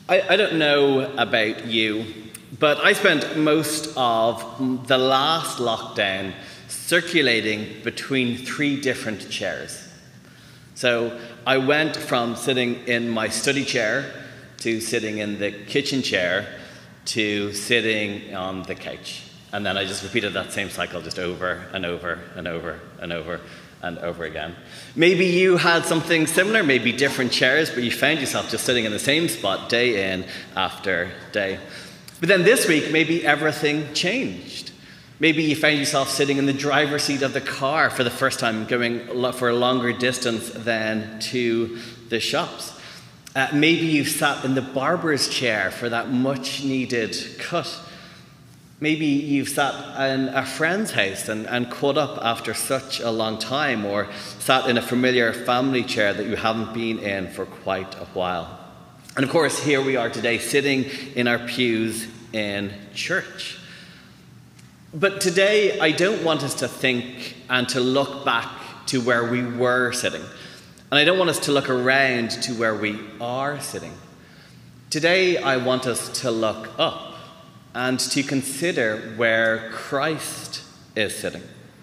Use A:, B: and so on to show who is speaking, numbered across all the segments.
A: I don't know about you, but I spent most of the last lockdown circulating between 3 different chairs. So I went from sitting in my study chair to sitting in the kitchen chair to sitting on the couch. And then I just repeated that same cycle just over and over and over and over and over again. Maybe you had something similar, maybe different chairs, but you found yourself just sitting in the same spot day in after day. But then this week, maybe everything changed. Maybe you found yourself sitting in the driver's seat of the car for the first time, going for a longer distance than to the shops. Maybe you sat in the barber's chair for that much needed cut. Maybe you've sat in a friend's house and caught up after such a long time, or sat in a familiar family chair that you haven't been in for quite a while. And of course, here we are today, sitting in our pews in church. But today, I don't want us to think and to look back to where we were sitting. And I don't want us to look around to where we are sitting. Today, I want us to look up and to consider where Christ is sitting.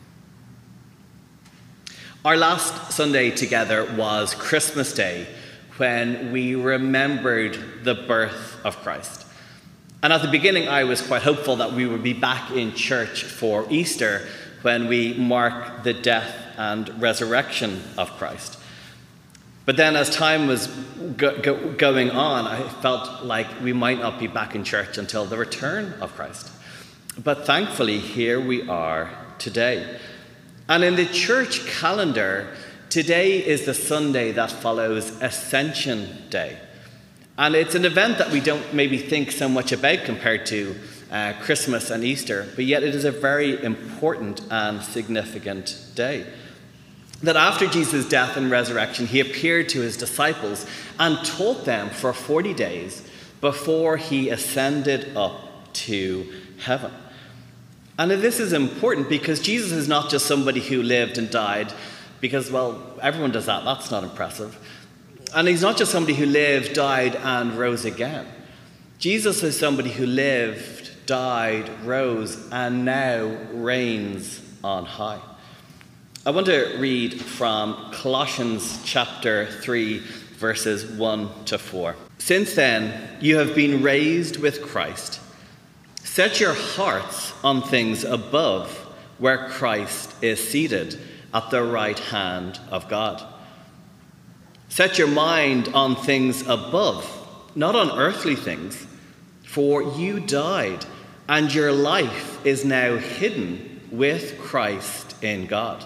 A: Our last Sunday together was Christmas Day, when we remembered the birth of Christ. And at the beginning, I was quite hopeful that we would be back in church for Easter, when we mark the death and resurrection of Christ. But then as time was going on, I felt like we might not be back in church until the return of Christ. But thankfully, here we are today. And in the church calendar, today is the Sunday that follows Ascension Day. And it's an event that we don't maybe think so much about compared to Christmas and Easter, but yet it is a very important and significant day. That after Jesus' death and resurrection, he appeared to his disciples and taught them for 40 days before he ascended up to heaven. And this is important because Jesus is not just somebody who lived and died because, well, everyone does that. That's not impressive. And he's not just somebody who lived, died, and rose again. Jesus is somebody who lived, died, rose, and now reigns on high. I want to read from Colossians chapter 3, verses 1 to 4. Since then, you have been raised with Christ. Set your hearts on things above, where Christ is seated at the right hand of God. Set your mind on things above, not on earthly things, for you died, and your life is now hidden with Christ in God.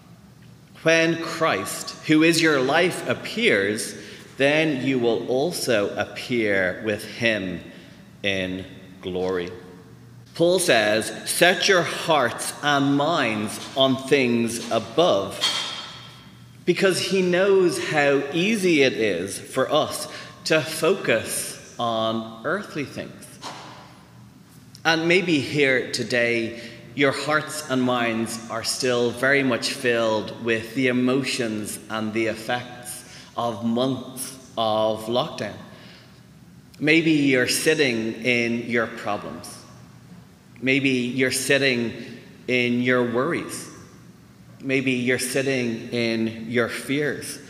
A: When Christ, who is your life, appears, then you will also appear with him in glory. Paul says, set your hearts and minds on things above, because he knows how easy it is for us to focus on earthly things. And maybe here today, your hearts and minds are still very much filled with the emotions and the effects of months of lockdown. Maybe you're sitting in your problems. Maybe you're sitting in your worries. Maybe you're sitting in your fears.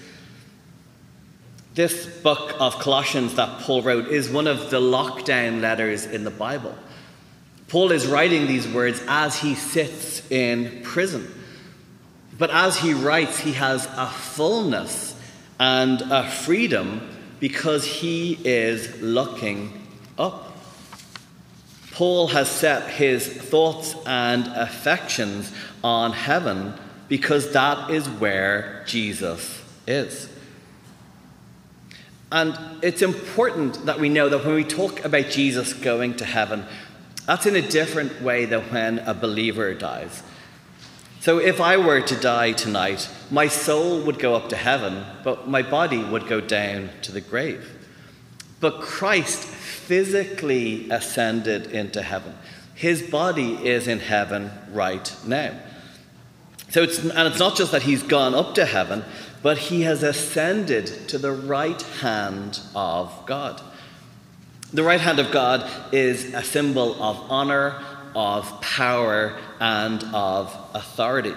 A: This book of Colossians that Paul wrote is one of the lockdown letters in the Bible. Paul is writing these words as he sits in prison. But as he writes, he has a fullness and a freedom because he is looking up. Paul has set his thoughts and affections on heaven because that is where Jesus is. And it's important that we know that when we talk about Jesus going to heaven, that's in a different way than when a believer dies. So if I were to die tonight, my soul would go up to heaven, but my body would go down to the grave. But Christ physically ascended into heaven. His body is in heaven right now. So it's not just that he's gone up to heaven, but he has ascended to the right hand of God. The right hand of God is a symbol of honor, of power, and of authority.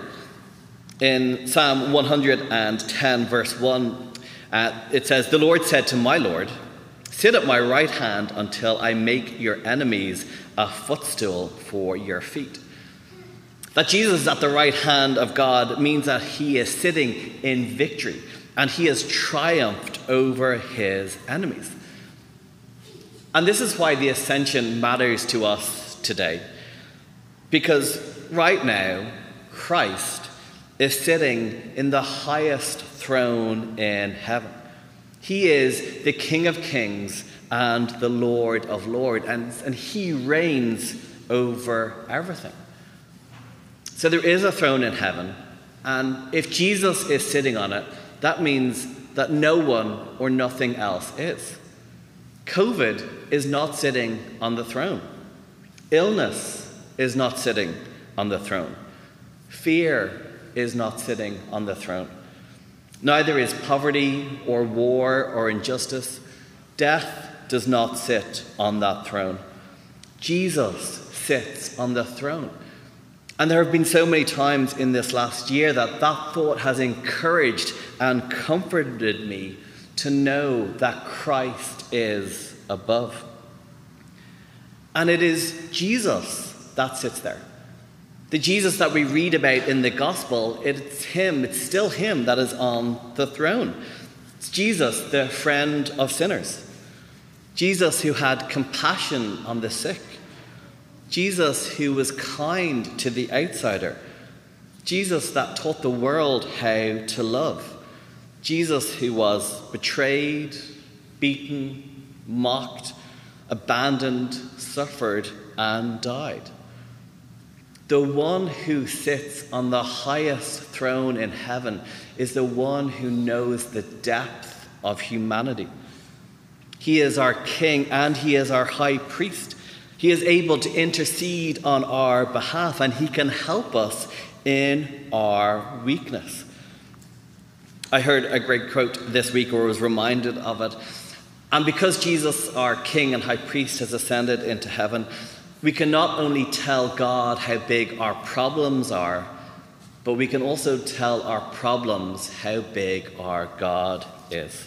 A: In Psalm 110, verse 1, it says, "The Lord said to my Lord, sit at my right hand until I make your enemies a footstool for your feet." That Jesus is at the right hand of God means that he is sitting in victory and he has triumphed over his enemies. And this is why the ascension matters to us today. Because right now, Christ is sitting in the highest throne in heaven. He is the King of Kings and the Lord of Lords, and he reigns over everything. So there is a throne in heaven, and if Jesus is sitting on it, that means that no one or nothing else is. COVID is not sitting on the throne. Illness is not sitting on the throne. Fear is not sitting on the throne. Neither is poverty or war or injustice. Death does not sit on that throne. Jesus sits on the throne. And there have been so many times in this last year that thought has encouraged and comforted me to know that Christ is above. And it is Jesus that sits there. The Jesus that we read about in the gospel, it's him, it's still him that is on the throne. It's Jesus, the friend of sinners. Jesus who had compassion on the sick. Jesus who was kind to the outsider. Jesus that taught the world how to love. Jesus who was betrayed, beaten, mocked, abandoned, suffered, and died. The one who sits on the highest throne in heaven is the one who knows the depth of humanity. He is our King and he is our high priest. He is able to intercede on our behalf and he can help us in our weakness. I heard a great quote this week, or was reminded of it. And because Jesus, our King and high priest, has ascended into heaven, we can not only tell God how big our problems are, but we can also tell our problems how big our God is.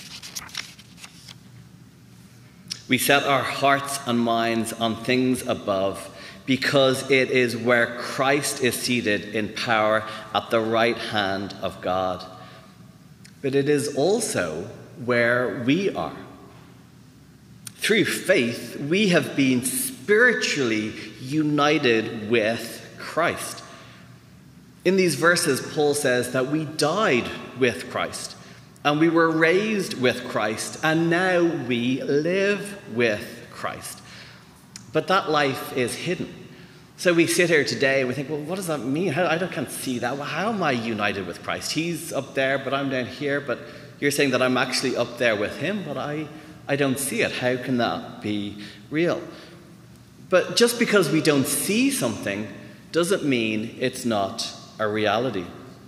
A: We set our hearts and minds on things above because it is where Christ is seated in power at the right hand of God. But it is also where we are. Through faith, we have been spiritually united with Christ. In these verses, Paul says that we died with Christ. And we were raised with Christ, and now we live with Christ. But that life is hidden. So we sit here today and we think, well, what does that mean? I can't see that. Well, how am I united with Christ? He's up there, but I'm down here. But you're saying that I'm actually up there with him, but I don't see it. How can that be real? But just because we don't see something doesn't mean it's not a reality.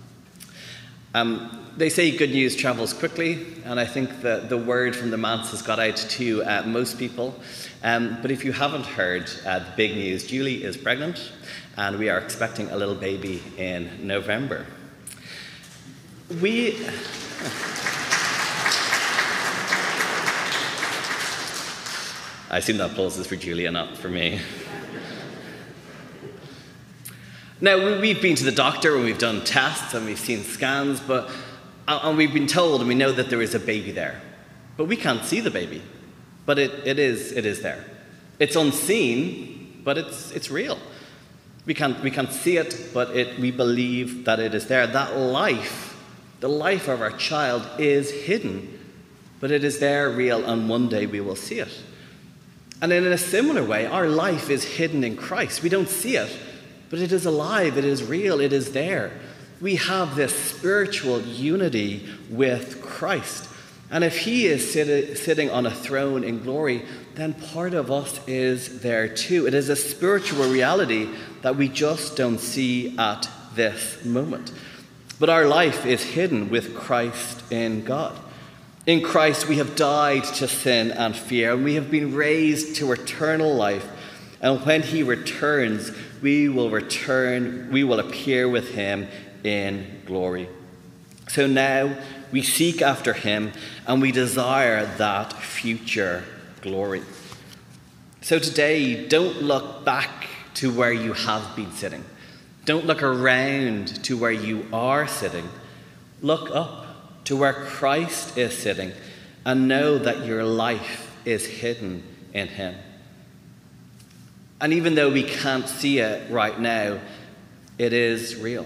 A: They say good news travels quickly, and I think that the word from the manse has got out to most people. But if you haven't heard the big news, Julie is pregnant, and we are expecting a little baby in November. I assume that applause is for Julie and not for me. Now, we've been to the doctor and we've done tests and we've seen scans, and we've been told and we know that there is a baby there. But we can't see the baby. But it is there. It's unseen, but it's real. We can't see it, but we believe that it is there. That life, the life of our child, is hidden, but it is there, real, and one day we will see it. And in a similar way, our life is hidden in Christ. We don't see it, but it is alive, it is real, it is there. We have this spiritual unity with Christ. And if he is sitting on a throne in glory, then part of us is there too. It is a spiritual reality that we just don't see at this moment. But our life is hidden with Christ in God. In Christ, we have died to sin and fear, and we have been raised to eternal life. And when he returns, we will appear with him in glory. So now we seek after him, and we desire that future glory. So today, don't look back to where you have been sitting. Don't look around to where you are sitting. Look up to where Christ is sitting, and know that your life is hidden in him. And even though we can't see it right now, it is real.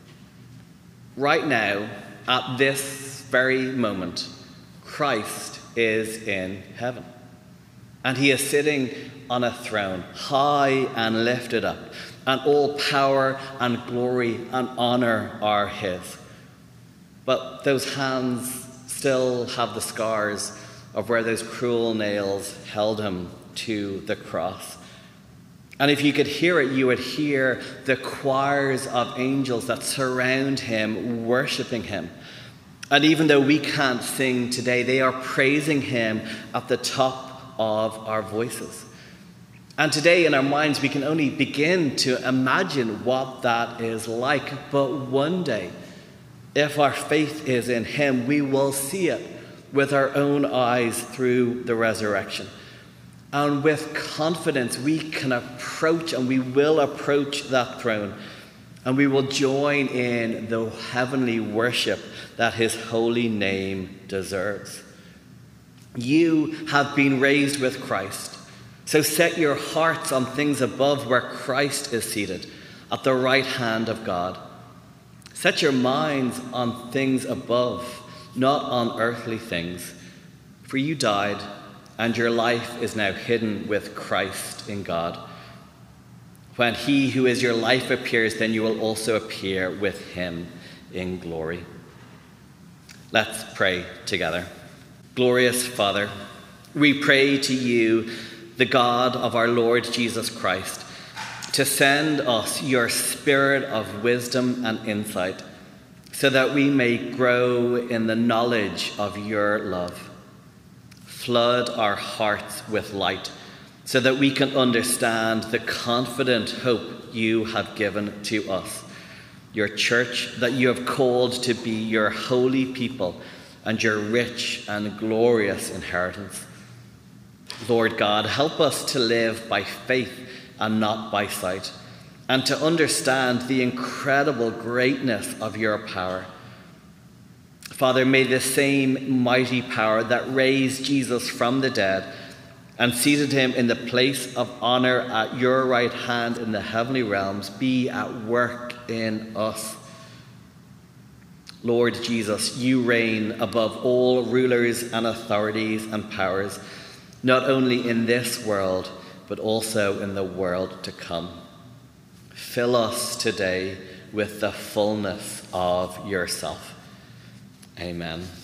A: Right now, at this very moment, Christ is in heaven. And he is sitting on a throne, high and lifted up, and all power and glory and honor are his. But those hands still have the scars of where those cruel nails held him to the cross. And if you could hear it, you would hear the choirs of angels that surround him, worshiping him. And even though we can't sing today, they are praising him at the top of our voices. And today in our minds, we can only begin to imagine what that is like. But one day, if our faith is in him, we will see it with our own eyes through the resurrection. And with confidence, we can approach, and we will approach that throne. And we will join in the heavenly worship that his holy name deserves. You have been raised with Christ. So set your hearts on things above, where Christ is seated at the right hand of God. Set your minds on things above, not on earthly things. For you died, and your life is now hidden with Christ in God. When he who is your life appears, then you will also appear with him in glory. Let's pray together. Glorious Father, we pray to you, the God of our Lord Jesus Christ, to send us your spirit of wisdom and insight, so that we may grow in the knowledge of your love. Flood our hearts with light, so that we can understand the confident hope you have given to us, your church that you have called to be your holy people and your rich and glorious inheritance. Lord God, help us to live by faith and not by sight, and to understand the incredible greatness of your power. Father, may the same mighty power that raised Jesus from the dead and seated him in the place of honor at your right hand in the heavenly realms be at work in us. Lord Jesus, you reign above all rulers and authorities and powers, not only in this world, but also in the world to come. Fill us today with the fullness of yourself. Amen.